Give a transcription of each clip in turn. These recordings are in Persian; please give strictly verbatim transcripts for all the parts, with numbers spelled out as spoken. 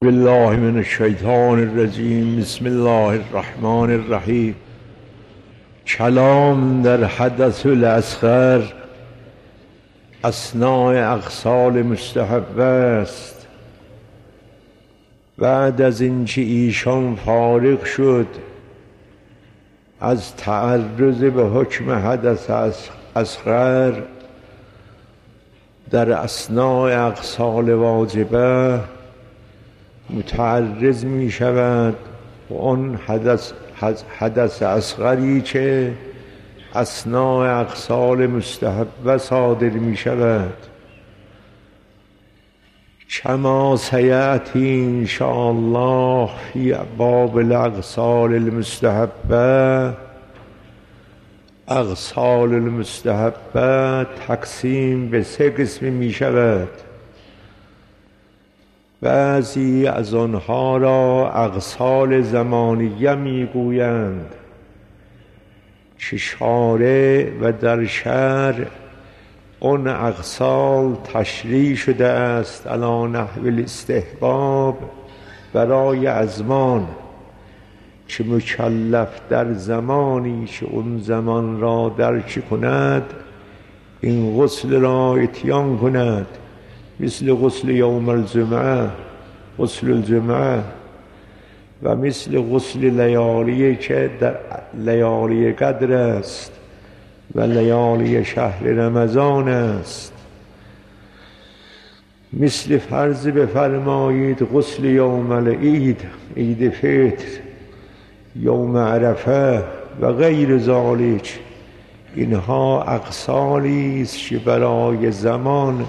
بالله من الشیطان الرجیم. بسم الله الرحمن الرحیم. کلام در حدث الاصغر اثناء اغسال مستحبه است. بعد از اینکه ایشان فارغ شد از تعرض به حکم حدث اصغر در اثناء اغسال واجبه متعرض می شود و آن حدث, حدث اصغری که اثناء اغسال مستحبه صادر می شود. کما سیأتی ان شاء الله فی باب الاغسال المستحبه. اغسال المستحبه تقسیم به سه قسم می شود. بعضی از آنها را اغسال زمانیه می گویند که شارع و در شرع آن اغسال تشریع شده است علی نحو الاستحباب برای ازمان که مکلف در زمانی که اون زمان را درک کند این غسل را اتیان کند، مثل غسل یوم الجمعه، غسل الجمعه، و مثل غسل لیالی که در لیالی قدر است و لیالی شهر رمضان است. مثل فرض بفرمایید غسل یوم العید، عید فطر، یوم عرفه و غیر ذالک. اینها اغسالی است که برای زمان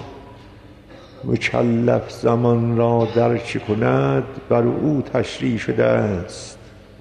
مکلف زمان را درک کند بر او تشریع شده است.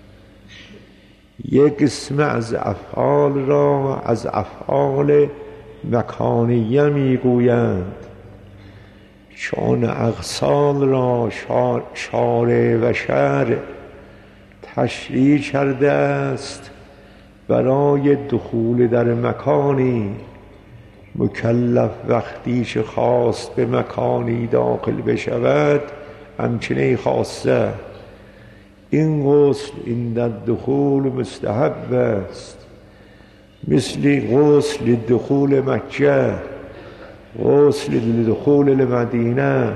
یک قسم از افعال را از افعال مکانیه میگویند، چون اغسال را شارع و شرع تشریع کرده است برای دخول در مکانی. مکلف وقتی که خواست به مکانی داخل بشود همچنین خواسته این غسل این در دخول مستحب است، مثل غسل دخول مکه، غسل دخول المدینه.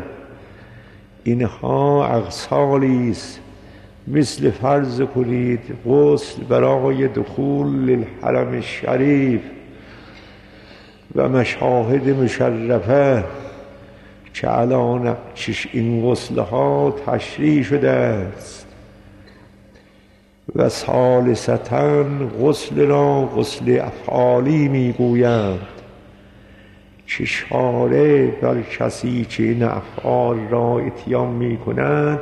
اینها اغسالی است، مثل فرض کنید غسل برای دخول للحرم الشریف و مشاهد مشرفه که الان این غسل ها تشریع شده است. و ثالثتاً غسل را غسل افعالی میگویند که شارع بر کسی که این افعال را اتیان می کند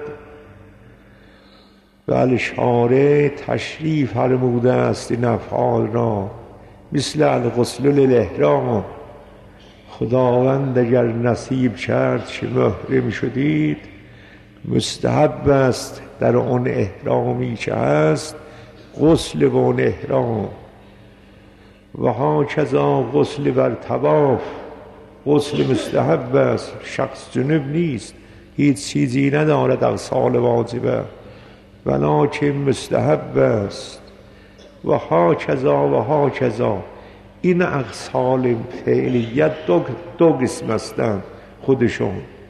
بل شارع تشریع فرموده است این افعال را، مثل الغسل للاحرام. خداوند اگر نصیب کرد که محرم شدید مستحب است در آن احرامی که هست غسل به آن احرام. و هاکذا غسل بر طواف، غسل مستحب است، شخص جنب نیست، هیچ چیزی ندارد اغسال واجبه ولکن مستحب است. و هاکذا و هاکذا. این اغسال فعلیت دو, دو قسم هستند خودشون.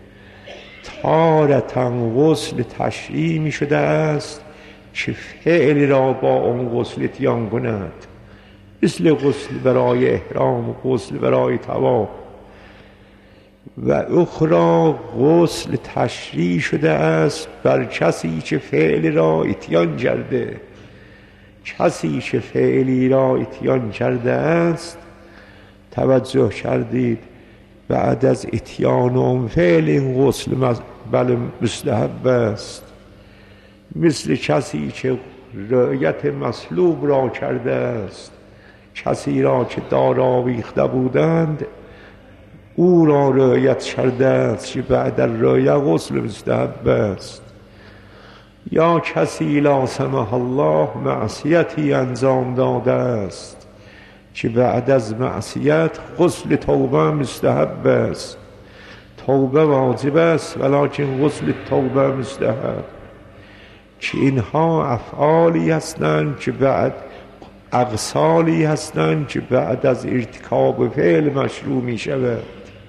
تارةً غسل تشریع می شده است که فعل را با اون غسل اتیان کند، مثل غسل برای احرام و غسل برای طواف. و اخرى غسل تشریع شده است بر کسی که فعل را اتیان کرده. کسی که فعلی را اتیان کرده است، توجه کردید، بعد از اتیان اون فعل این غسل بله مستحب است. مثل کسی که رعیت مصلوب را کرده است، کسی را که دار آویخته بودند او را رعایت کرده است که بعد از رعایت غسل مستحب است. یا کسی لا سمح الله معصیتی انجام داده است که بعد از معصیت غسل توبه مستحب است. توبه واجب است ولکن غسل توبه مستحب. که اینها افعالی هستند که بعد اغسالی هستند که بعد از ارتکاب فعل مشروع می شود.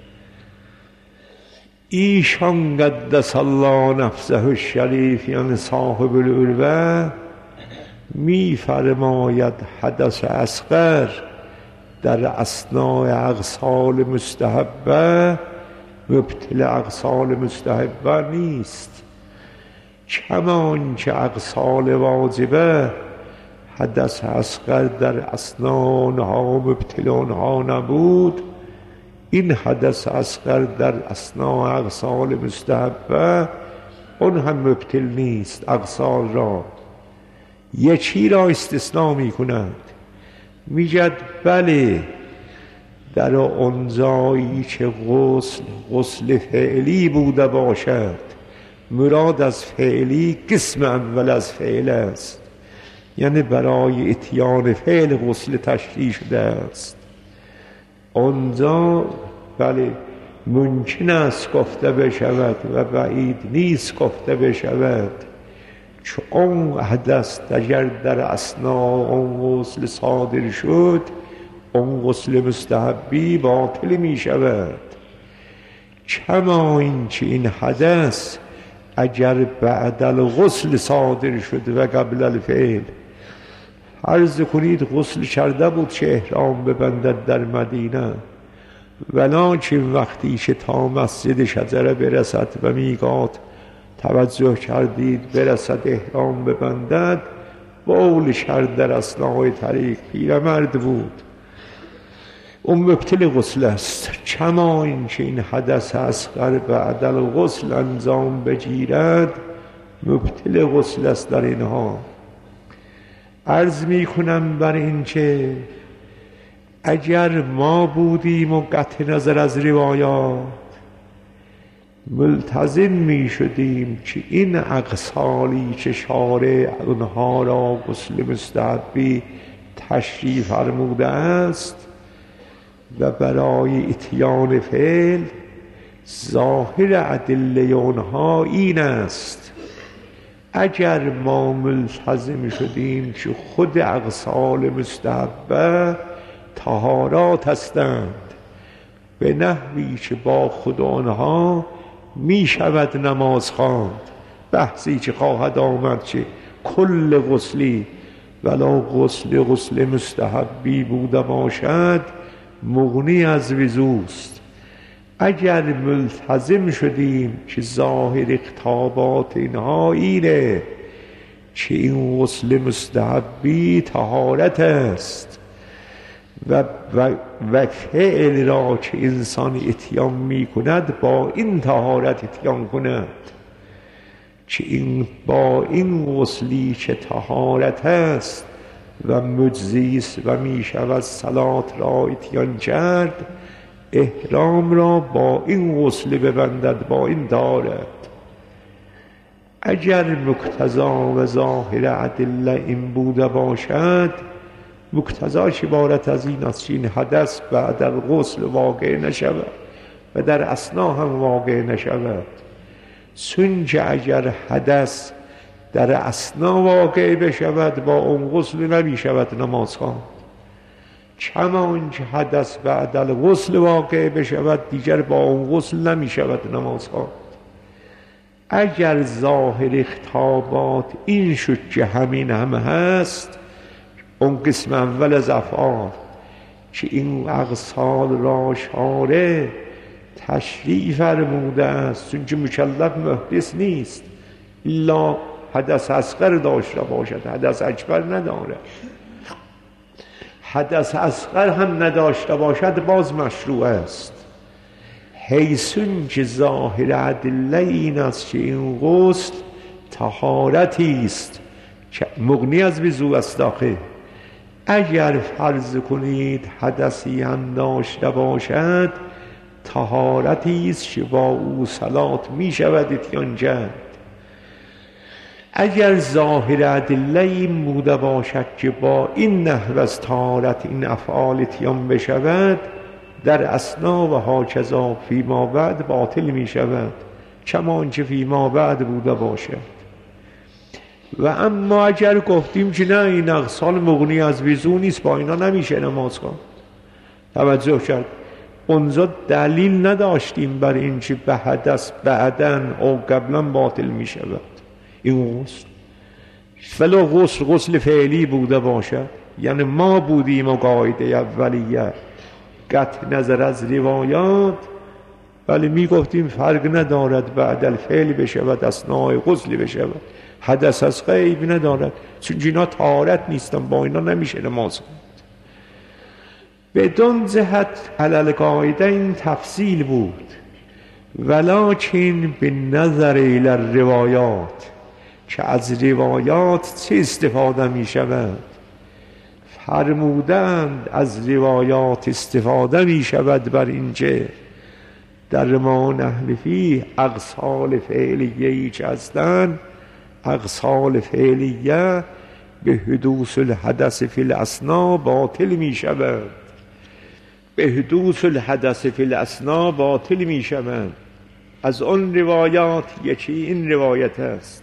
ایشان قدس الله نفسه الشریف یعنی صاحب العروه می فرماید حدث اصغر در اثناء اغسال مستحبه مبطل اغسال مستحبه نیست، کمان که اغسال واجبه حدث اصغر در اثناء آنها مبطل آنها نبود، این حدث اصغر در اثناء اغسال مستحبه اون هم مبطل نیست. اغسال را یکی را استثناء می کند، میگد بله در آن جایی که غسل غسل فعلی بوده باشد، مراد از فعلی قسم اول از فعل است، یعنی برای اتیان فعل غسل تشریع شده است. آنجا بله ممکن است گفته بشود و بعید نیست گفته بشود که آن حدث اگر در اثناء آن غسل صادر شد آن غسل مستحبی باطل می شود، کما اینکه این حدث اگر بعد الغسل صادر شد و قبل الفعل. فرض کنید غسل کرده بود که احرام ببندد در مدینه، ولکن وقتی که تا مسجد شجره برسد و میقات توجه کردید برسد احرام ببندد، بول کرد در اثناء طریق، پیرمرد بود، اون مبطل غسل است، کما اینکه این حدث اصغر بعد الغسل انجام بگیرد مبطل غسل است در اینها. عرض می کنم بر این که اگر ما بودیم و قطع نظر از روایات ملتزم می شدیم که این اغسالی که شارع اونها را غسل مستحبی تشریع فرموده است و برای اتیان فعل ظاهر ادله اونها این است، اگر ما ملتزم شدیم که خود اغسال مستحبه طهارات هستند به نحوی که با خود آنها می شود نماز خواند، بحثی که خواهد آمد که کل غسلی ولا غسل غسل مستحبی بوده باشد مغنی از وضوست. اگر ملتزم شدیم که ظاهر خطابات اینها اینه که این غسل مستحبی طهارت است و, و, و فعل را که انسان اتیان می کند با این طهارت اتیان کند، که این با این غسلی که طهارت است و مجزیست و می شود صلات را اتیان کرد، احرام را با این غسل ببندد، با این دارد. اگر مقتضا و ظاهر ادله این بوده باشد، مقتضاش عبارت از این است که این حدث بعد الغسل واقع نشود و در اثنا هم واقع نشود، چونکه اگر حدث در اثنا واقع بشود با اون غسل نمی شود نماز خواند، کمان که حدث بعد الغسل واقع بشود دیگر با اون غسل نمی شود نماز خواند. اگر ظاهر خطابات این شد که همین هم هست، اون قسم اول از افعال که این اغسال را شارع تشریع فرموده است، چون که مکلف محدث نیست الا حدث اصغر داشته باشد، حدث اکبر نداره. حدث اصغر هم نداشته باشد باز مشروع است، حیثون که ظاهر ادله این است که این غسل طهارتی است که مغنی از وضو است. آخه اگر فرض کنید حدثی هم داشته باشد طهارتی است که با او صلات می شود اتیان کرد. اگر ظاهر ادله این بوده باشد که با این نحو از طهارت این افعال اتیان بشود، در اسنا و هاکذا فیما بعد باطل می شود چنانچه فیما بعد بوده باشد. و اما اگر گفتیم که نه این اغسال مغنی از وضو نیست، با اینا نمیشه نماز خواند. توجه کرد اونجا دلیل نداشتیم بر این که به حدث بعدن او قبلا باطل می شود این غسل، فلو غسل غسل فعلی بوده باشد، یعنی ما بودیم و قاعده اولیه قطع نظر از روایات، ولی می گفتیم فرق ندارد بعد الفعل بشود اثناء غسل بشود، حدث از غیب ندارد، چون اینا طهارت نیستن، با اینا نمیشه نماز خواند. بدون جهت علل قاعده این تفصیل بود، ولکن به نظر الى روایات که از روایات چه استفاده می شود، فرمودند از روایات استفاده می شود بر اینکه در ما نحن فیه اغسال فعلیه ایچ هستند، اغسال فعلیه به حدوث الحدث فی الاسنا باطل می شود، به حدوث الحدث فی الاسنا باطل می شود. از آن روایات یکی این روایت است.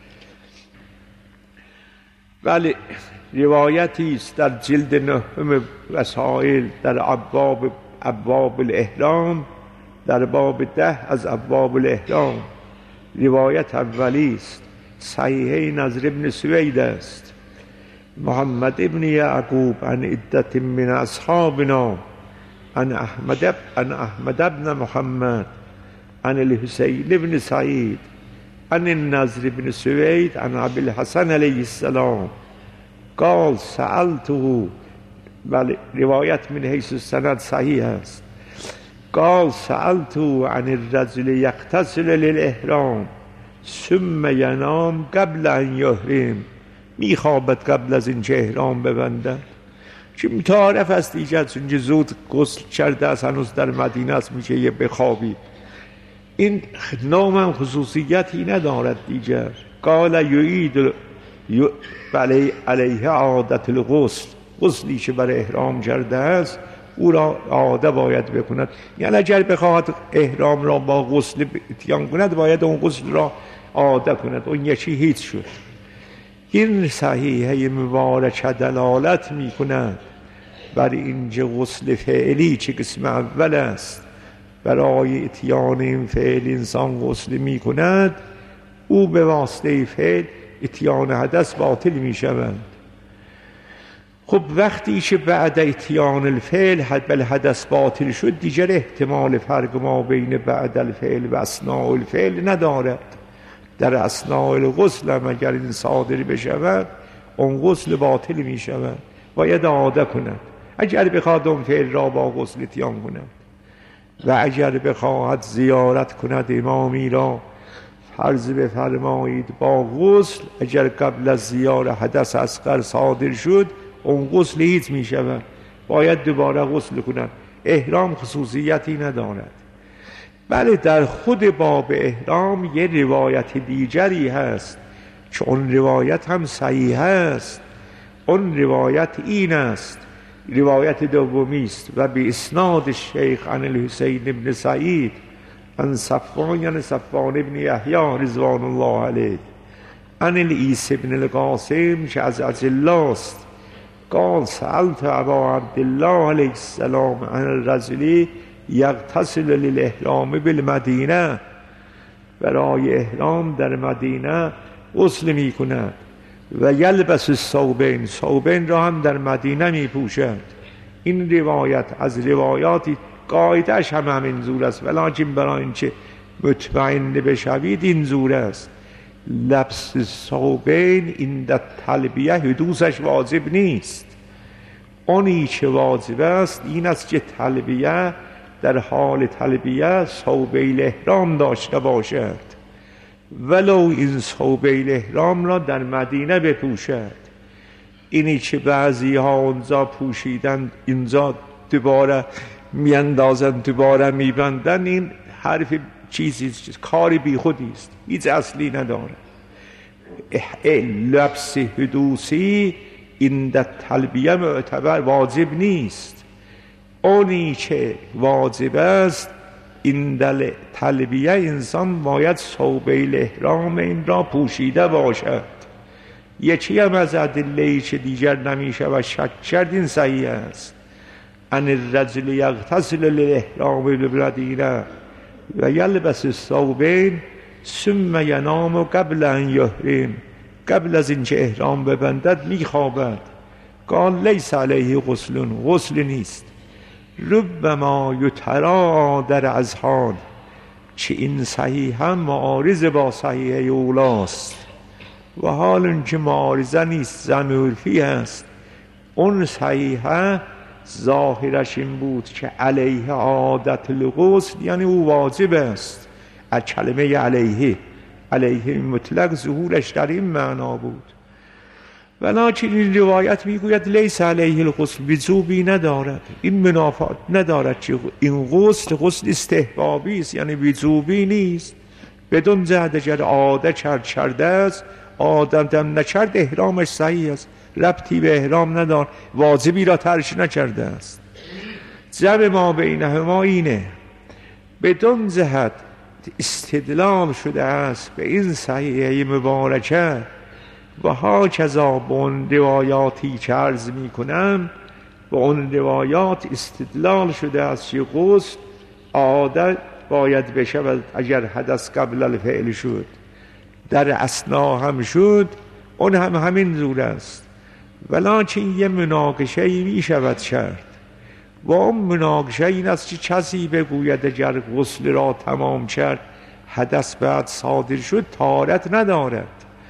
بله روایتی است در جلد نهم وسائل در ابواب ابواب الاحرام، در باب ده از ابواب الاحرام، روایت اولی است، صحیح نضر ابن سوید است، محمد ابن یعقوب عن عدة من اصحابنا عن احمد عن احمد ابن محمد عن الحسین ابن سعید عن النضر ابن سوید عن ابی الحسن علیه السلام قال سألته، بله روایت من حیث السند صحیح است، قال سألته عن الرجل یغتسل للاحرام ثم ینام قبل ان یحرم، میخوابد قبل از این که احرام ببندد، که متعارف است دیگر چون زود غسل کرده است هنوز در مدینه است میشه یه بخوابی، این نام هم خصوصیتی ندارد دیگر. قال یعید بله علیه عادت الغسل، غسلی که برای احرام کرده است او را عاده باید بکند، یعنی اگر بخواهد احرام را با غسل اتیان کند باید اون غسل را عاده کند، اون یکی هیچ شد. این صحیحه مبارکه دلالت می کند بر اینجا غسل فعلی چه قسم اول است، برای اتیان این فعل انسان غسل می کند، او به واسطه فعل اتیان حدث باطل می شود. خب وقتی که بعد اتیان الفعل حد الحدث باطل شد دیگر احتمال فرق ما بین بعد الفعل و اثناء الفعل ندارد. در اثناء الغسل هم اگر این صادر بشود اون غسل باطل می شود، باید عاده کند اگر بخواد اون فعل را با غسل اتیان کند، و اگر بخواهد زیارت کند امامی را فرض بفرمایید با غسل، اگر قبل از زیارت حدث اصغر صادر شد اون غسل هیچ می شود، باید دوباره غسل کند. احرام خصوصیتی ندارد. بله در خود باب احرام یه روایت دیگری هست که اون روایت هم صحیح است، اون روایت این است، روایت دومی است و به اسناد شیخ عن الحسین ابن سعید عن صفوان یعنی صفوان ابن یحیی رضوان الله علیه عن العیس ابن القاسم که از اجلا است، قال سألت ابا عبدالله علیه السلام عن الرجل یغتسل للاحرام بالمدینه، برای احرام در مدینه غسل می کند، و یلبس الثوبین، ثوبین را هم در مدینه می پوشد. این روایت از روایاتی قاعدش هم همین زور است، ولیکن برای اینکه مطمئن بشوید این زور است. لبس ثوبین این در تلبیه حدوثش واجب نیست، اونی که واجب است این است که تلبیه در حال تلبیه ثوبین احرام داشته باشد، ولو این ثوبین احرام را در مدینه بپوشد. اینی که بعضی ها اونجا پوشیدن اینجا دوباره میاندازن دوباره میبندن، این حرف چیزی کاری بی خودی است، هیچ اصلی نداره. لبس حدوثی این در تلبیه معتبر واجب نیست، اونی که واجب است این دل تلبیه انسان باید ثوبه الاحرام این را پوشیده باشد. یکی هم از ادله‌ای که دیگر نمیشه و شک کرد این صحیح است. ان الرجل یغتسل للاحرام بالمدینه و یلبس الثوبین ثم ینام قبل ان یحرم، قبل از اینکه احرام ببندد میخوابد. قال لیس علیه غسل، غسل نیست. ربما یترا در اذهان، چه این صحیح هم معارض با صحیح اولاست و حال اینکه معارضه نیست ضمیرفی است. اون صحیحه ظاهرش این بود که علیه عادت الغسل یعنی او واجب است. از کلمه علیه علیه مطلق ظهورش در این معنا بود. ولکن این روایت میگوید لیس علیه الغسل، وجوبی ندارد، این منافات ندارد که این غسل غسل استحبابی است، یعنی وجوبی نیست. بدون جهت اگر عاده کرد کرده است، عادتم نکرد احرامش صحیح است، ربطی به احرام ندار، واجبی را ترک نکرده است. جمع ما بینهما اینه، بدون جهت استدلال شده است به این صحیحه مبارکه و ها کذا به اون روایاتی که عرض می کنم به اون روایات استدلال شده است که غسل عادت باید بشود اگر حدث قبل الفعل شد، در اثنا هم شد، اون هم همین زور است. ولکن یه مناقشه ای می شود کرد و اون مناقشه این است که کسی بگوید اگر غسل را تمام کرد حدث بعد صادر شد طهارت ندارد،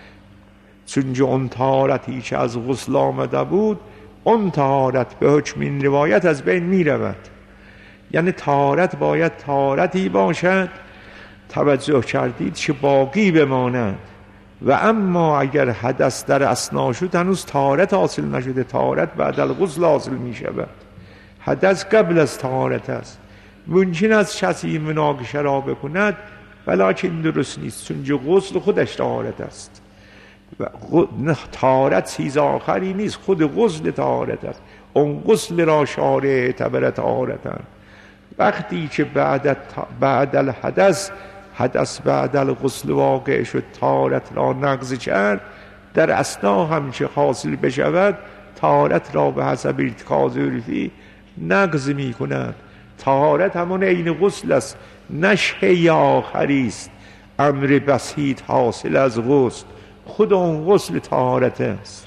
چون اون طهارتی که از غسل آمده بود اون طهارت به حکم این روایت از بین می رود. یعنی طهارت باید طهارتی باشد توجه کردید که باقی بماند، و اما اگر حدث در اثنا شد هنوز طهارت حاصل نشده، طهارت بعد الغسل حاصل می شود، حدث قبل از طهارت است. ممکن است کسی مناقشه را بکند ولکن درست نیست، چون غسل خودش طهارت است و طهارت چیز آخری نیست، خود غسل طهارت است. اون غسل را شارع اعتبر طهارتن. وقتی که بعد بعد الحدث حدث بعد الغسل واقع شد طهارت را نقض کرد، در اثنا هم که حاصل بشود طهارت را به حسب ارتکاز عرفی نقض می کند. طهارت همون عین غسل است، نشه آخری است، امر بسیط حاصل از غسل، خود اون غسل طهارت است.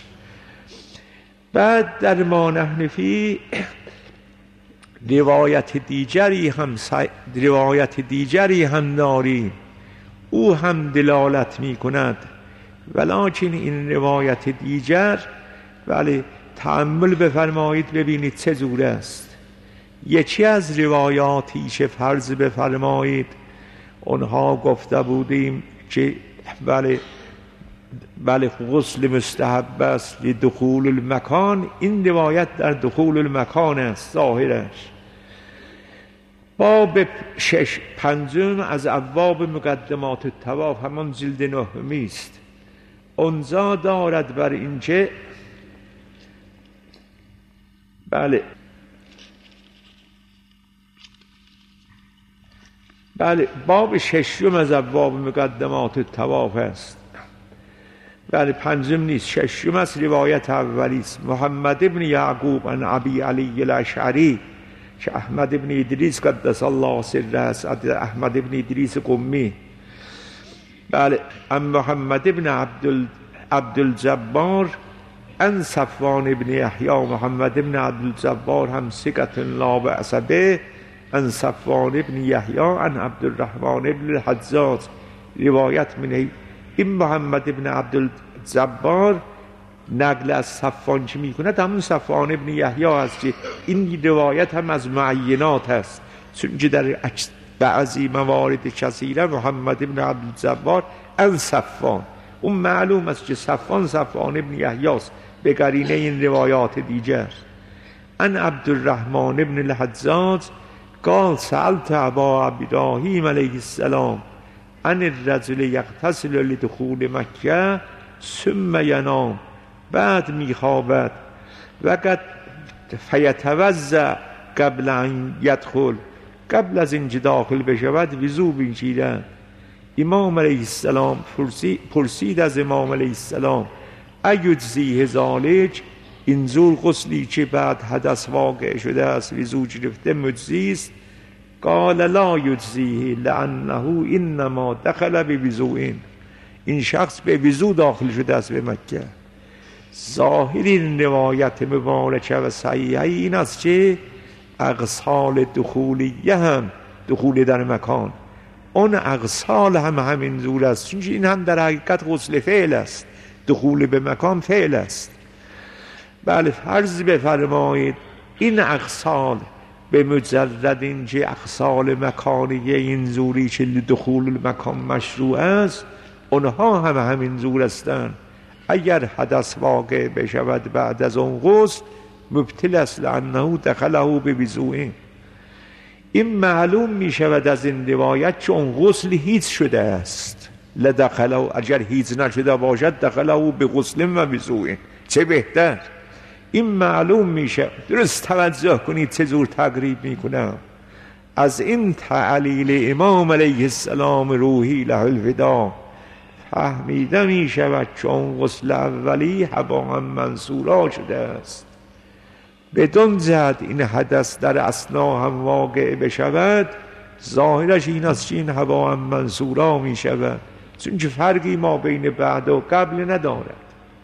بعد در ما نحن فی روایت دیگری هم روایت دیگری هم داریم، او هم دلالت می کند، ولکن این روایت دیگر ولی تأمل بفرمایید ببینید چه جور است. یکی از روایاتی که فرض بفرمایید اونها گفته بودیم که بله بله غسل مستحب است لدخول المکان، این روایت در دخول المکان است ظاهرش. باب شش پنجم از ابواب مقدمات الطواف همان جلد نهمی است. اونجا دارد بر اینکه بله بله باب ششم از ابواب مقدمات الطواف است. بله پنجم نیست، ششم است. روایت اولی است. محمد ابن یعقوب عن ابی علی الاشعری که احمد ابن ادریس قدس الله سره است، احمد ابن ادریس قمی. بله ام محمد ابن عبد عبدالجبار ان صفوان ابن یحیی، محمد ابن عبدالجبار هم ثقة لا بأس به، ان صفوان ابن یحیی عن عبدالرحمن ابن الحجاج. روایت من این محمد ابن عبدالجبار نقل از صفوان که میکنه همون صفوان ابن یحیی هست که این روایت هم از معینات هست، چون که در بعضی موارد کثیره محمد ابن عبدالجبار ان صفوان، اون معلوم است که صفوان صفوان ابن یحیی است به قرینه این روایات دیگر. ان عبدالرحمن ابن الحجاج قال سألت ابا ابراهیم علیه السلام ان الرجل یغتسل لدخول مکه ثم ینام، بعد میخوابد وقت فیتوضا قبل ان یدخل، قبل از اینکه داخل بشود وضو بگیرد. امام علیه السلام پرسید, پرسید از امام علیه السلام ایجزیه ذالک، این زور غسلی که بعد حدث واقع شده است وضو گرفته مجزی است؟ قال لا یجزیه لانه انما دخل بوضوء، این شخص به وضو داخل شده است به مکه. ظاهر این روایت مبارکه و صحیحه این است که اغسال دخولیه هم دخول در مکان، اون اغسال هم همین زور است، چون این هم در حقیقت غسل فعل است، دخول به مکان فعل است. بله فرض بفرمایید این اغسال به مجرد اینکه اغسال مکانیه این زوری که دخول مکان مشروع است، اونها هم همین زور هستند. اگر حدث واقع بشود بعد از اون غسل مبتل است لانه دخله بوضوء. این معلوم می شود از این روایت که اون غسل هیچ شده است. لدخله، اگر هیچ نشده باشد دخله به غسل و وضوء، چه بهتر. این معلوم میشه. درست توجه کنید چه جور تقریب میکنم. از این تعلیل امام علیه السلام روحی له الفدا فهمیده می شود که اون غسل اولی هباء منثورا شده است. بدون جهت این حدث در اثنا هم واقع بشود، ظاهرش این است که این هباء منثورا می شود، چون که فرقی ما بین بعد و قبل ندارد.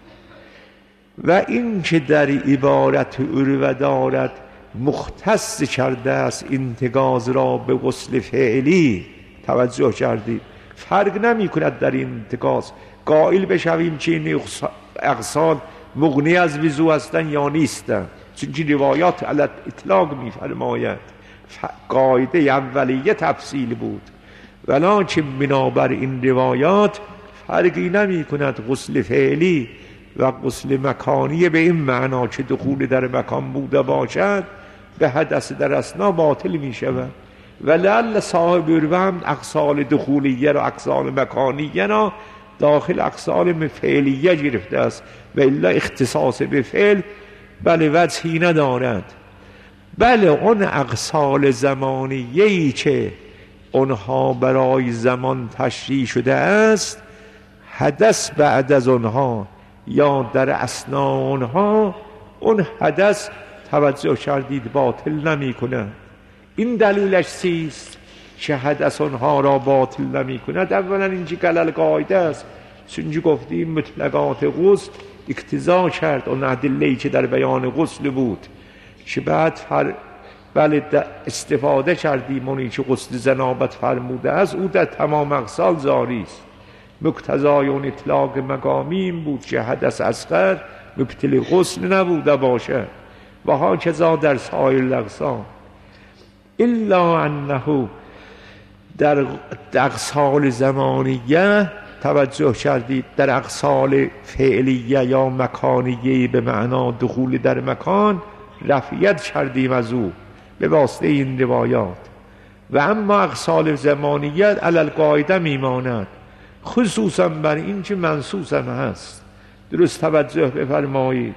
و این که در عبارت عروه دارد مختص کرده است انتقاض را به غسل فعلی، توجه کردید فرق نمی کند در این انتقاض قائل بشویم که این اغسال مغنی از وضو هستند یا نیستند، چون که روایات علی اطلاق می فرماید. قاعده اولیه تفصیل بود، ولکن بنابر این روایات فرقی نمی کند غسل فعلی و غسل مکانی به این معنا که دخول در مکان بوده باشد به حدث در اثنا باطل می شود. و لعل صاحب عروه هم اغسال دخولیه را اغسال مکانیه را داخل اغسال فعلیه گرفته است و الا اختصاص به فعل بله وجهی ندارد. بله اون اغسال زمانیه‌ای که اونها برای زمان تشریع شده است، حدث بعد از اونها یا در اثناء اونها اون حدث توجه کردید باطل نمی کند. این دلیلش چیست که حدث اونها را باطل نمی کند؟ اولا اینجا قلل قاعده است، چون گفتیم مطلقات غسل اقتضا کرد اون ادله‌ای که در بیان غسل بود که بعد هر بله استفاده کردیم اونی که غسل جنابت فرموده است او در تمام اغسال جاری است. مقتضای اون اطلاق مقامی این بود که حدث اصغر مبتل غسل نبوده باشه و هاکذا در سایر الاغسال، الا انه در اغسال زمانیه توجه کردید در اغسال فعلیه یا مکانیه به معنا دخول در مکان رفعیت کردیم از او به واسطه این روایات. و اما اغسال زمانیه علی القاعده میماند، خصوصا بر این که منصوص هم هست. درست توجه بفرمایید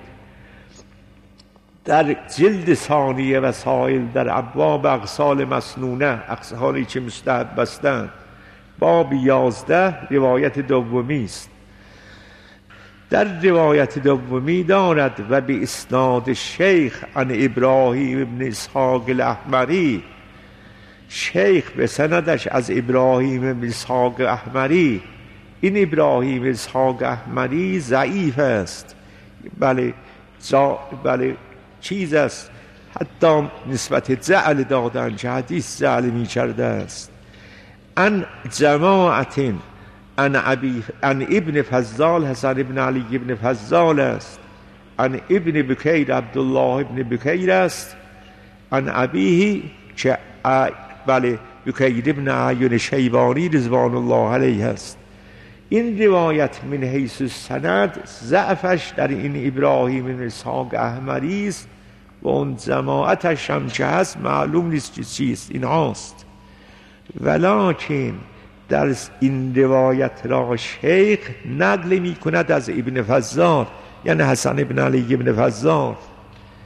در جلد ثانیه و سائل در ابواب اغسال مسنونه، اغسالی که مستحب هستند، باب یازده روایت دومی است. در روایت دومی دارد و به اسناد شیخ عن ابراهیم ابن اسحاق الاحمری، شیخ به سندش از ابراهیم ابن اسحاق احمری. این ابراهیم اسحاق احمری ضعیف است، بله جا بله چیز است، حتی نسبت جعل دادن که حدیث جعل می کرده است. ان جماعت ان ابی ان ابن فضال حسن ابن علی ابن فضال است، ان ابن بکیر عبدالله ابن بکیر است، ان ابیه که بله بکیر ابن عیون شیبانی رضوان الله علیه است. این روایت من حیث السند ضعفش در این ابراهیم بن اسحاق احمری است و اون جماعتش هم که هست معلوم نیست که چیست، این هاست. ولکن در این روایت را شیخ نقل می کند از ابن فضال، یعنی حسن ابن علی ابن فضال،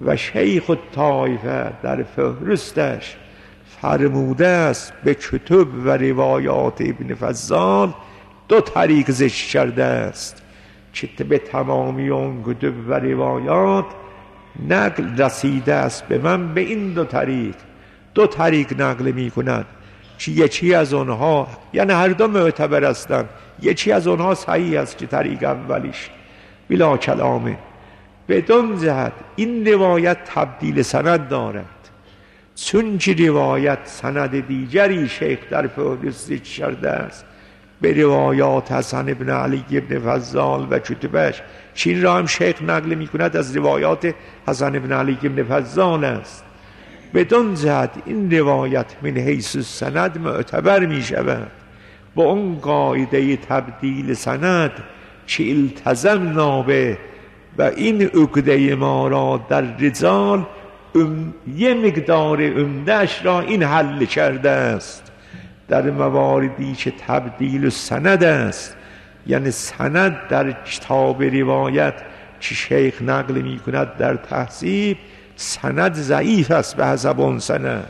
و شیخ الطایفه در فهرستش فرموده است به کتب و روایات ابن فضال دو طریق ذکر کرده است که به تمامی اون کتب و روایات نقل رسیده است به من به این دو طریق دو طریق نقل می کند که یکی از اونها یعنی هر دو معتبر هستند یکی از اونها صحیح است که طریق اولیش بلا کلامه بدون جهت این روایت تبدیل سند دارد چون که روایت سند دیگری شیخ در فهرست ذکر کرده است به روایات حسن ابن علی ابن فضال و کتبش چین را هم شیخ نقل می کند از روایات حسن ابن علی ابن فضال است بدون جهت این روایت من حیث سند معتبر می شود با اون قاعده تبدیل سند که التزمنا به و این عقده ما را در رجال ام یه مقدار عمده‌اش را این حل کرده است در مواردی که تبدیل سند است یعنی سند در کتاب روایت که شیخ نقل می کند در تهذیب سند ضعیف است به حسب اون سند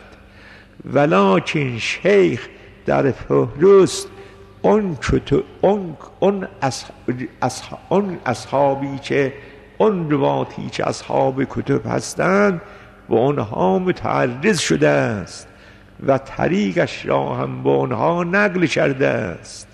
ولکن شیخ در فهرست اون کتب اون اون اصحاب اون اصحابی که اون رواتی که اصحاب کتب هستند و اونها متعرض شده است و طریقش را هم به اونها نقل کرده است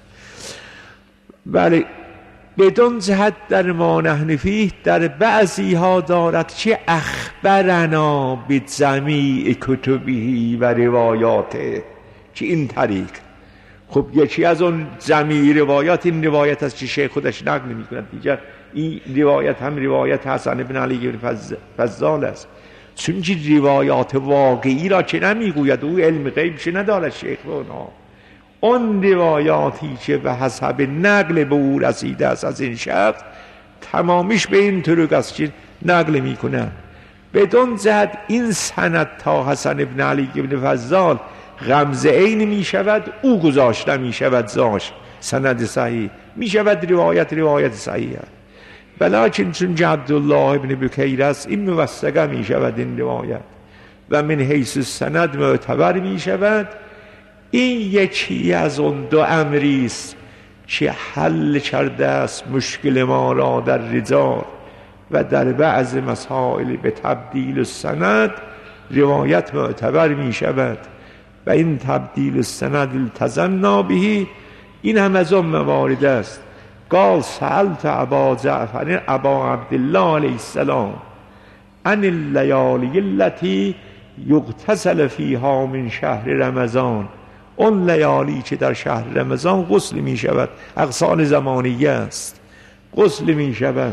بله بدون جهت در ما نحن فیه در بعضی ها دارد که اخبرنا به جمیع کتبی و روایاته که این طریق خب یکی از اون جمیع روایات این روایت است که شیخ خودش نقل می کند دیگر این روایت هم روایت حسن بن علی بن فضال است چون که روایات واقعی را که نمیگوید او علم غیب چه ندارد شیخ به اونها اون روایاتی که به حسب نقل به او رسیده است از این شخص تمامیش به این طرق است که نقل می کنند بدون جهت این سند تا حسن بن علی بن فضال غمزه عین می شود او گذاشته می شود زاش سند صحیح می شود روایت روایت صحیح است بلکن چون عبدالله ابن بکیر است این موثقه می شود این روایت و من حیث سند معتبر می شود این یکی از اون دو امری است که حل کرده است مشکل ما را در رجال و در بعض مسائل به تبدیل سند روایت معتبر می شود و این تبدیل سند التزمنا به این هم از اون موارد است قال سألت ابا جعفر ابا عبدالله علیه السلام عن اللیالی التي یغتسل فیها من شهر رمضان اون لیالی که در شهر رمضان غسل می شود اغسال زمانیه است غسل می شود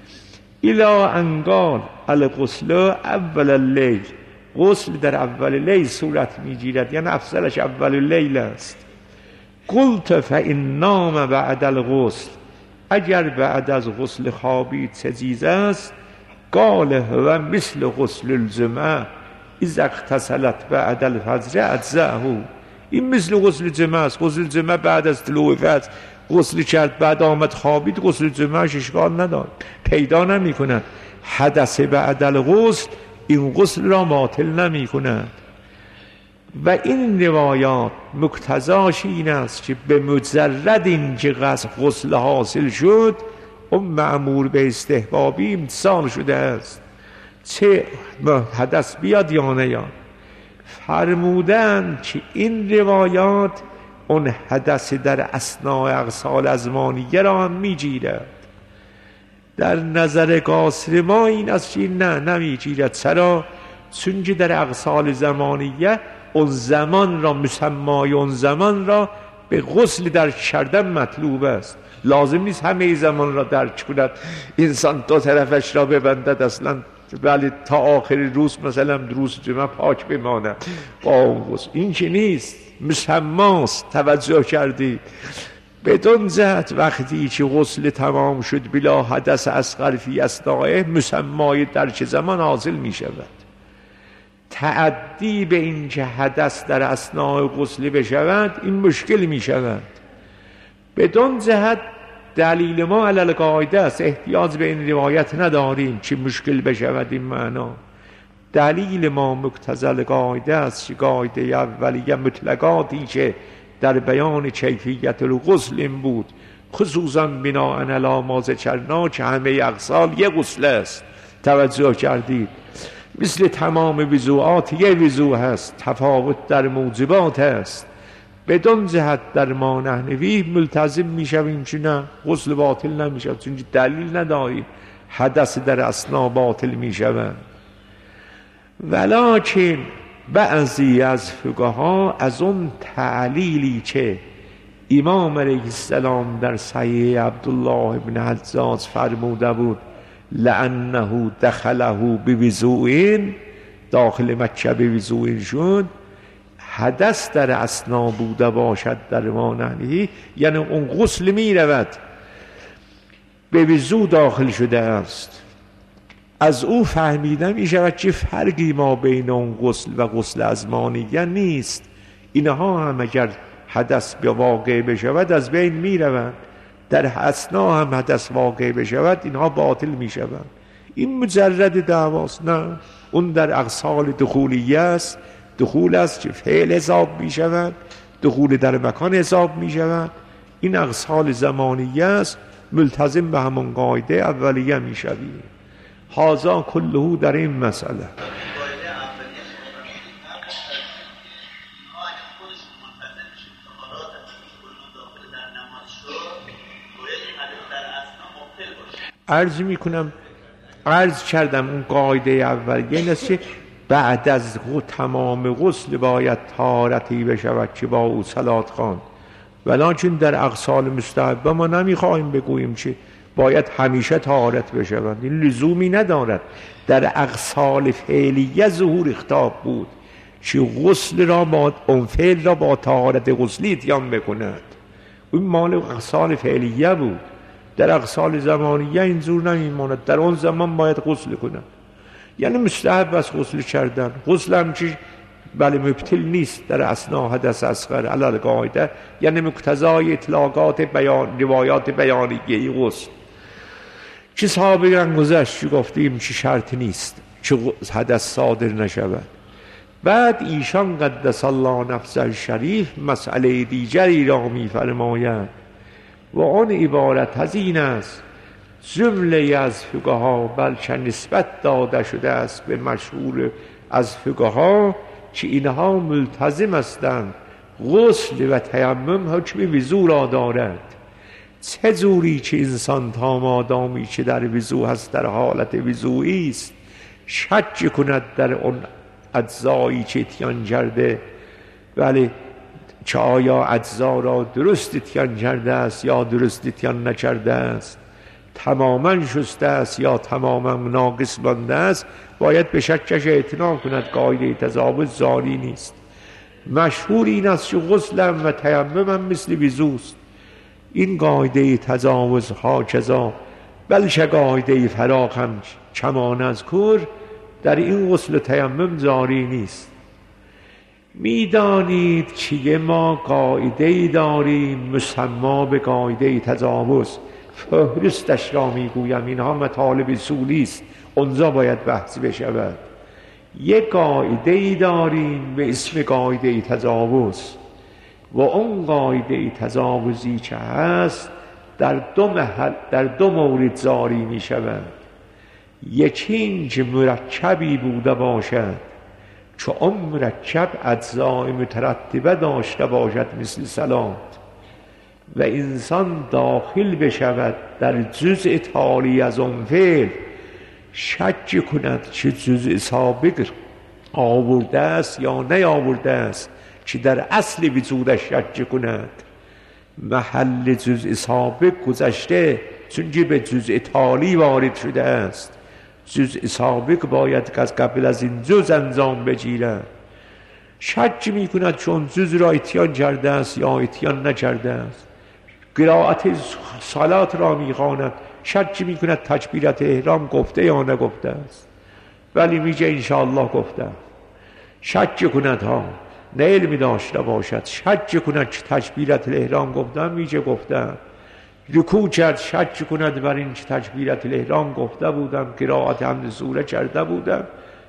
الا ان قال الغسل اول اللیل غسل در اول لیل صورت می گیرد یعنی افضلش اول اللیل است قلت فإن نام بعد الغسل اگر بعد از غسل خوابید چه چیز است قال هو مثل غسل الجمعه اذا اغتسلت بعد الفجر اجزأه این مثل غسل جمعه است غسل جمعه بعد از طلوع فجر غسل کرد بعد آمد خوابید غسل جمعهش اشکال ندارد پیدا نمی کند حدث بعد الغسل این غسل را باطل نمی کند و این روایات مقتضاش این است که به مجرد این که غسل حاصل شد اون مأمور به استحبابی امتثال شده است چه حدث بیاد یا نیاد فرمودن که این روایات اون حدث در اثناء اغسال ازمانیه را هم می گیرد در نظر قاصر ما این است که نه نمی گیرد چرا؟ چون که در اغسال زمانیه اون زمان را مسمای اون زمان را به غسل درک کردن مطلوب است لازم نیست همه زمان را درک کند انسان دو طرفش را ببندد اصلا ولی تا آخر روز مثلا روز جمعه پاک بماند با اون غسل این که نیست مسماست توجه کردید بدون جهت وقتی که غسل تمام شد بلا حدث اصغر فی اثنائه مسمای درک زمان حاصل می شود تعدی به این که حدث در اثناء غسل بشود این مشکل می شود بدون جهت دلیل ما علی القاعده است احتیاج به این روایت نداریم که مشکل بشود این معنا دلیل ما مقتضل قاعده است که قاعده اولیه مطلقاتی که در بیان کیفیت الغسل این بود، خصوصا بناء علی ما ذکرنا که همه اغسال یک غسل است. توجه کردید؟ مثل تمام وضوعات یک وضوع هست، تفاوت در موجبات هست. بدون جهت در ما نحنوی ملتزم میشویم که نه غسل باطل نمیشه، چون دلیل نداریم حدث در اثنا باطل میشوند. ولکن بعضی از فقها از اون تعلیلی که امام علیه السلام در صحیح عبدالله بن حجاج فرموده بود لأنه دخله بوضوء، داخل مکه بوضوء شد، حدث در اثنا بوده باشد در ما نحنی، یعنی اون غسل می رود به وضو داخل شده است. از او فهمیده می شود که فرقی ما بین اون غسل و غسل ازمانیه نیست. اینها هم اگر حدث به واقع بشود از بین می روند، در اثنا هم حدث واقع بشود اینها باطل می شوند. این مجرد دعواست؟ نه، اون در اغسال دخولیه است، دخول است که فعل حساب می شود، دخول در مکان حساب می شود. این اغسال زمانیه است، ملتزم به همون قاعده اولیه می شوید. هذا کله در این مسئله. عرض می کنم عرض کردم اون قاعده اولیه این است که بعد از تمام غسل باید طهارتی بشود که با او صلات خواند. ولکن در اغسال مستحبه ما نمیخواهیم بگوییم که باید همیشه طهارت بشود، این لزومی ندارد. در اغسال فعلیه ظهور خطاب بود که غسل را با اون فعل را با طهارت غسلی اتیان بکند. این مال اغسال فعلیه بود. در اغسال زمانیه اینجور نمیماند، در اون زمان باید غسل کند. یعنی مستحب است غسل کردن. غسل هم که بله مبتل نیست در اثنا حدث اصغر علی قاعده، یعنی مقتضای اطلاقات بیان روایات بیانیه غسل که سابقا گذشت که گفتیم که شرط نیست که حدث صادر نشود. بعد ایشان قدس الله نفسه شریف مسئله دیگری را می فرماید و آن عبارت از این است: جمله از فقها بلکه نسبت داده شده است به مشهور از فقها که اینها ملتزم هستند غسل و تیمم حکم وضو را دارد. چه جوری که انسان تا مادامی که در وضو هست در حالت وضوئی است شک کند در اون اجزایی که اتیان کرده، ولی که آیا اجزا را درست اتیان کرده است یا درست اتیان نکرده است، تماما شسته است یا تماما ناقص مانده است، باید به شکش اعتنا کند. قاعده تجاوز زاری نیست. مشهور این است که غسل و تیمم هم مثل وضوست. این قاعده تجاوز ها کذا بلکه قاعده فراق هم کمان از کور در این غسل و تیمم زاری نیست. میدانید که ما قاعده داریم مسما به قاعده تجاوز، فهرستش را میگویم، اینها مطالب اصولی است، اونجا باید بحث بشود. یک قاعده داریم به اسم قاعده تجاوز و اون قاعده تجاوزی که هست در دو محل در دو مورد جاری می شود. یکی این که مرکبی بوده باشد که اون مرکب اجزای مترتبه داشته باشد مثل صلات و انسان داخل بشود در جزء تالی از اون فعل، شک کند که جزء سابق آورده است یا نیاورده است، که در اصل وجودش شک کند. محل جزء سابق گذشته چون که به جزء تالی وارد شده است. جزء سابق باید از قبل از این جزء انجام بگیرد. شک می کند چون جزء را اتیان کرده است یا اتیان نکرده است. قرائت صلات را می خواند، شک می کند تکبیرت احرام گفته یا نگفته است، ولی میگه انشاءالله گفته. شک کند ها، نه علمی داشته باشد، شک کند که تکبیرت الاحرام گفتم، میگه گفتم. رکوع کرد، شک کند بر این که تکبیرت الاحرام گفته بودم، قرائت حمد سوره کرده بودم،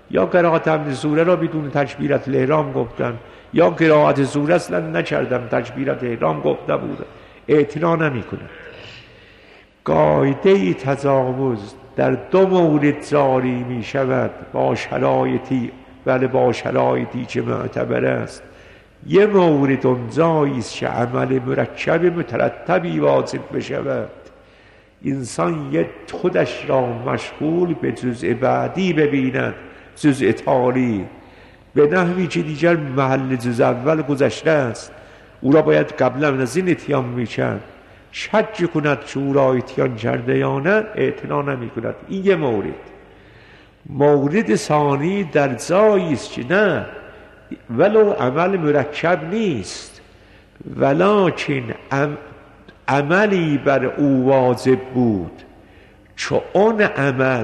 یا قرائت حمد سوره را بدون تکبیرت الاحرام گفتن، یا قرائت سوره اصلا نکردم تکبیرت احرام گفته بودم، اعتنا نمی کنند. قاعده تجاوز در دو مورد جاری می شود با شرایطی، ولی با شرایطی که معتبر است. یه مورد اونجایی است که عمل مرکب مترتبی واجب بشود، انسان یه خودش را مشغول به جزء بعدی ببیند، جزء تالی، به نحوی که دیگر محل جزء اول گذشته است، او را باید قبلا از این اتیان میکرد. شک کند که او را اتیان کرده یا نه، اعتنا نمی کند. این یه مورد. مورد ثانی در جایی است که نه ولو عمل مرکب نیست، ولکن عملی بر او واجب بود چون اون عمل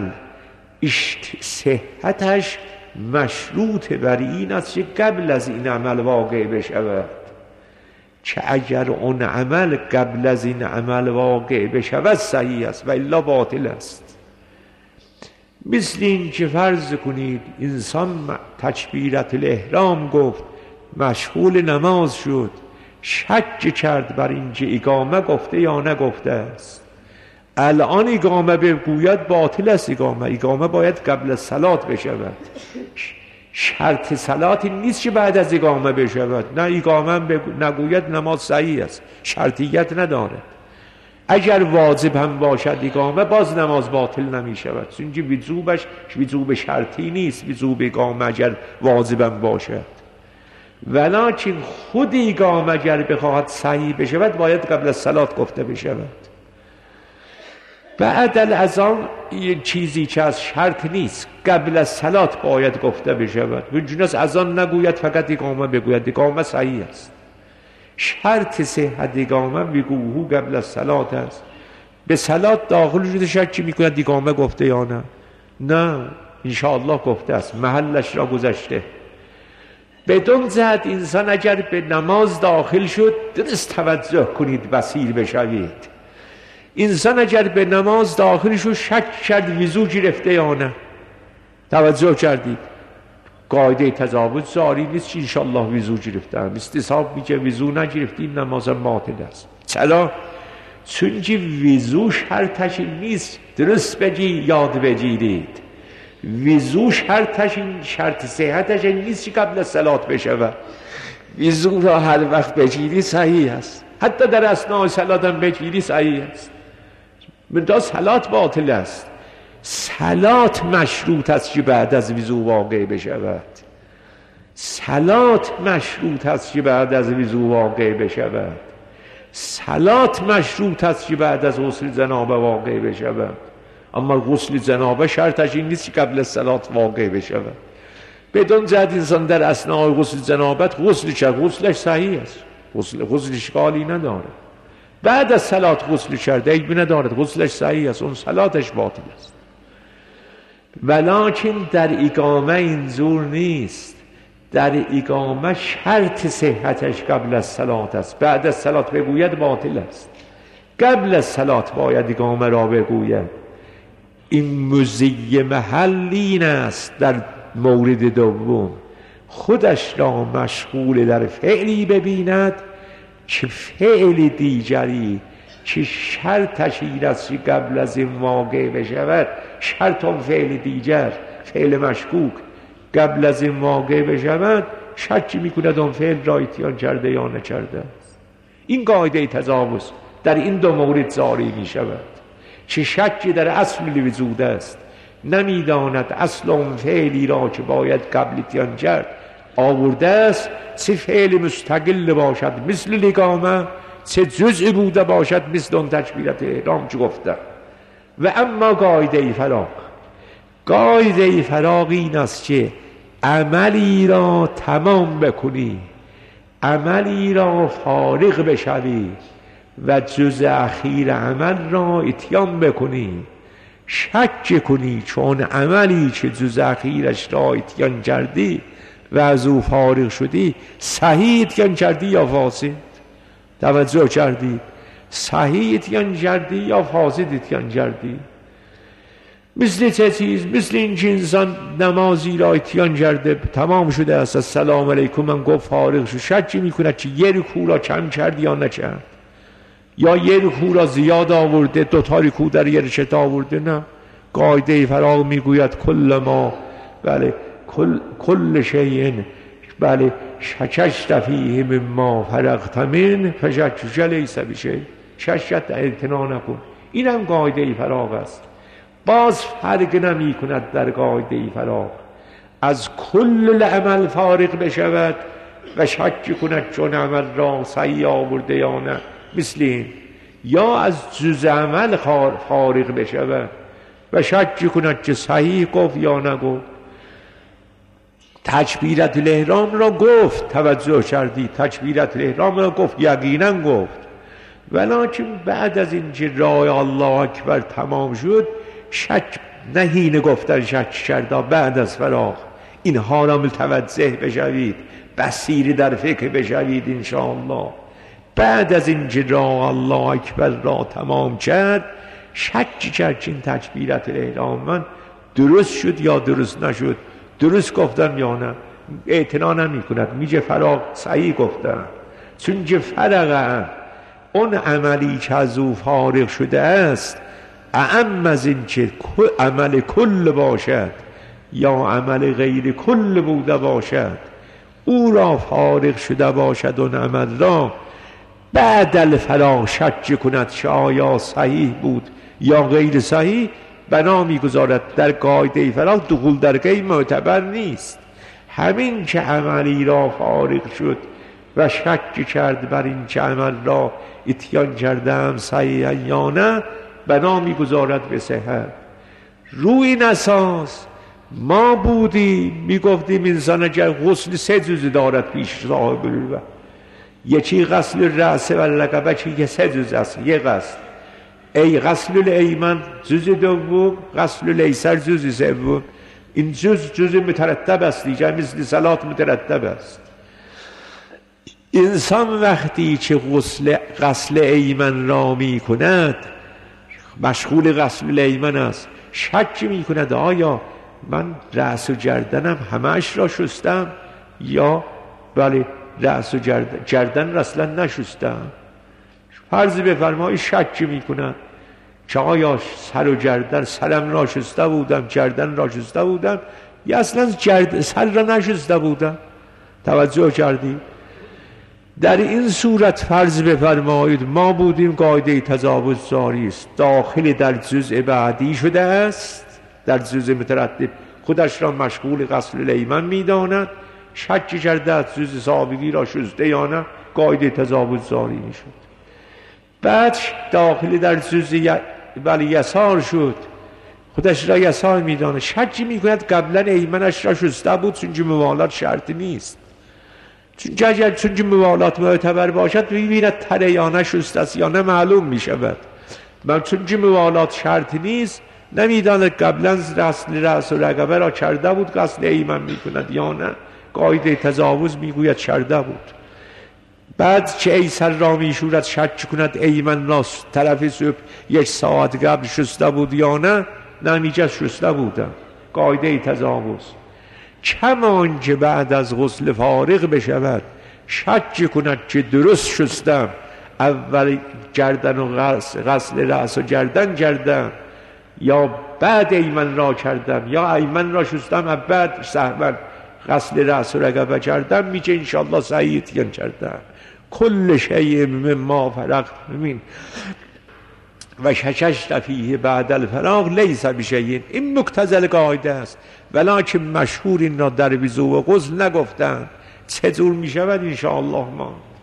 صحتش مشروط بر این است که قبل از این عمل واقع بشود، که اگر اون عمل قبل از این عمل واقع بشود صحیح است و الا باطل است. مثل این که فرض کنید انسان تکبیرت الاحرام گفت، مشغول نماز شد، شک کرد بر این که اقامه گفته یا نگفته است. الان اقامه بگوید باطل است. اقامه اقامه باید قبل از صلات بشود. شرط صلات این نیست که بعد از اقامه بشود. نه اقامه نگوید نماز صحیح است، شرطیت ندارد. اگر واجب هم باشد اقامه، باز نماز باطل نمی شود، چون وجوبش وجوب شرطی نیست. وجوب اقامه اگر واجب هم باشد، ولکن خود اقامه اگر بخواهد صحیح بشود باید قبل از صلات گفته بشود. بعد از آن یه چیزی که از شرط نیست، قبل از صلات باید گفته بشود. وجونست از آن نگوید فقط اقامه بگوید، اقامه صحیح است. شرط صحت اقامه بگوهو قبل از صلات است. به صلات داخل شده شکی میکند اقامه گفته یا نه. نه انشاءالله گفته است، محلش را گذشته. بدون جهت انسان اگر به نماز داخل شد، درست توجه کنید بصیر بشوید. انسان اگر به نماز داخل شد شک کرد وضو گرفته یا نه، توجه کردید، قاعده تجاوز جاری نیست که انشاءالله وضو گرفتم. استصحاب میگه وضو نگرفتیم نماز باطل است. چرا؟ چون که وضو شرطش نیست درست بگی یاد بگیرید. وضو شرطش شرط صحتش نیست که قبل از صلات بشود. وضو را هر وقت بگیری صحیح است، حتی در اثناء صلات هم بگیری صحیح است. منتها صلات باطل است. صلات مشروط است که بعد از وضو واقع بشود. صلات مشروط است که بعد از وضو واقع بشود. صلات مشروط است که بعد از غسل جنابه واقع بشود. اما غسل جنابه شرطش این نیست که قبل از صلات واقع بشود. بدون جهت انسان در اثناء غسل جنابت غسل کرد، غسلش صحیح است، غسل غسل اشکالی نداره. بعد از صلات غسل کرده عیبی ندارد، غسلش صحیح است، اون صلاتش باطل است. ولکن در اقامه اینجور نیست. در اقامه شرط صحتش قبل از صلات است. بعد از صلات بگوید باطل است. قبل از صلات باید اقامه را بگوید. این مزی محلین است. در مورد دوم خودش را مشغول در فعلی ببیند که فعل دیگری که شرطش این است که قبل از این واقع بشود، شرط اون فعل دیگر، فعل مشکوک قبل از این واقع بشود، شکی میکند اون فعل را اتیان کرده یا نکرده است. این قاعده تجاوز در این دو مورد جاری میشود که شکی در اصل وجود است، نمیداند اصل اون فعلی را که باید قبل اتیان کرد آورده است، چه فعل مستقل باشد مثل الاقامه، چه جزء بوده باشد مثل اون تکبیرت احرام که گفتم. و اما قاعده فراغ، قاعده فراغ این است که عملی را تمام بکنی، عملی را فارغ بشوی و جزء اخیر عمل را اتیان بکنی. شک کنی چون عملی که جزء اخیرش را اتیان کردی و از او فارغ شدی صحیح اتیان کردی یا فاسد. توجه کردی؟ صحیح اتیان کردی یا فاسد اتیان کردی. مثل چه چیز؟ مثل این که انسان نمازی را اتیان کرده تمام شده است، السلام علیکم من گفت فارغ شد، شکی میکند چه یه رکوع را کم کرد یا نکرد، یا یه رکوع را زیاد آورده، دو تا رکوع در یه رکعت آورده. نه، قاعده فراغ میگوید کل ما بله کل کل شیء بله شکشت فیه مما فرغت من فشکک لیس بشیء، شکت اعتنا نکن. اینم قاعده فراغ است. باز فرق نمی کند در قاعده فراغ از کل العمل فارغ بشود و شک کند چون عمل را صحیح آورده یا نه، مثل این، یا از جز عمل فارغ بشود و شک کند که صحیح گفت یا نگفت. تکبیرت الاحرام را گفت، توجه کردی؟ تکبیرت الاحرام را گفت، یقینا گفت، ولکن بعد از این که رای الله اکبر تمام شد شک نهینه گفتن شک کرده بعد از فراغ. اینها را متوجه بشوید، بصیر در فکر بشوید انشاءالله. بعد از این که رای الله اکبر را تمام کرد شک کرد این تکبیرت الاحرام من درست شد یا درست نشد، درست گفتم یا نه، اعتنا نمی کند، میگه فراغ صحیح گفتم، چون که فرغ اون عملی که از او فارغ شده است اعم از این که عمل کل باشد یا عمل غیر کل بوده باشد، او را فارغ شده باشد اون عمل را، بعد الفراغ شک کند که آیا صحیح بود یا غیر صحیح، بنا میگذارد در قاعده فراغ دخول در غیر معتبر نیست. همین که عملی را فارغ شد و شک کرد بر این که عمل را اتیان کردم صحیح یا نه، بنا میگذارد به صحت. روی این اساس ما بودیم میگفتیم انسان اگر غسل سه جزء دارد پیش صاحب الوقت، یکی غسل رأس و رقبه که سه جزء است، یک غسل ای غسل الایمن جزء دوم، غسل الایسر جزء سوم. این جزء جزء مترتب است دیگه، مثل صلات مترتب است. انسان وقتی که غسل غسل ایمن را می کند مشغول غسل الایمن است، شک می کند آیا من رأس و گردنم همه‌اش را شستم یا بله رأس و گردن, گردن اصلا نشستم. فرض بفرمایید شک می کند که آیا سر و گردن سرم را شسته بودم، گردن را شسته بودم یا اصلا گرد سر را نشسته بودم. توجه کردید؟ در این صورت فرض بفرمایید ما بودیم قاعده تجاوز جاری است، داخل در جزء بعدی شده است، در جزء مترتب خودش را مشغول غسل الایمن می‌داند، شک کرده از جزء سابقی را شسته یا نه، قاعده تجاوز جاری می‌شد. بعد داخل در جزء ولی یسار شد، خودش را یسار می‌داند، شک می‌کند قبلا ایمنش را شسته بود، چون موالات شرطی نیست. چون اگر چون موالات معتبر باشد می‌بیند تره یا نه شسته است یا نه معلوم می‌شود. من چون موالات شرط نیست نمی‌داند قبلا غسل رأس و رقبه را کرده بود غسل ایمن می‌کند یا نه، قاعده تجاوز می‌گوید کرده بود. بعد که ایسر را می‌شورد شک کند ایمن را طرف صبح یک ساعت قبل شسته بود یا نه، نمی‌گه شسته بودم، قاعده تجاوز. کمان که بعد از غسل فارغ بشود شک کند که درست شستم، اول گردن و غسل, غسل رأس و گردن کردم یا بعد ایمن را کردم یا ایمن را شستم بعد سهوا غسل رأس و رقبه کردم، میگه انشاءالله صحیح اتیان کردم. کل شیء مما فرغت من و شکشت فیه بعد الفراغ لیس بشیء. این مقتضی قاعده است، ولکن مشهور این را در وضو و غسل نگفتند. چطور می شود؟ انشاءالله ما